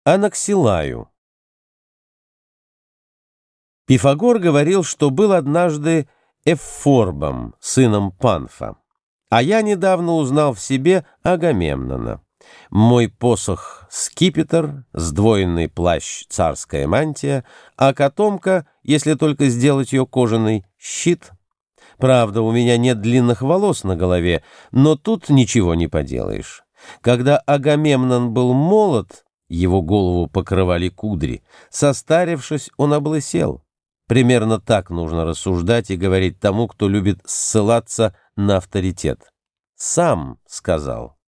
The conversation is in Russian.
Анаксилаю. Пифагор говорил, что был однажды Эвфорбом, сыном Панфа. А я недавно узнал в себе Агамемнона. Мой посох — скипетр, сдвоенный плащ — царская мантия, а котомка, если только сделать ее кожаной, — щит. Правда, у меня нет длинных волос на голове, но тут ничего не поделаешь. Когда Агамемнон был молод, его голову покрывали кудри. Состарившись, он облысел. Примерно так нужно рассуждать и говорить тому, кто любит ссылаться на авторитет. Сам сказал.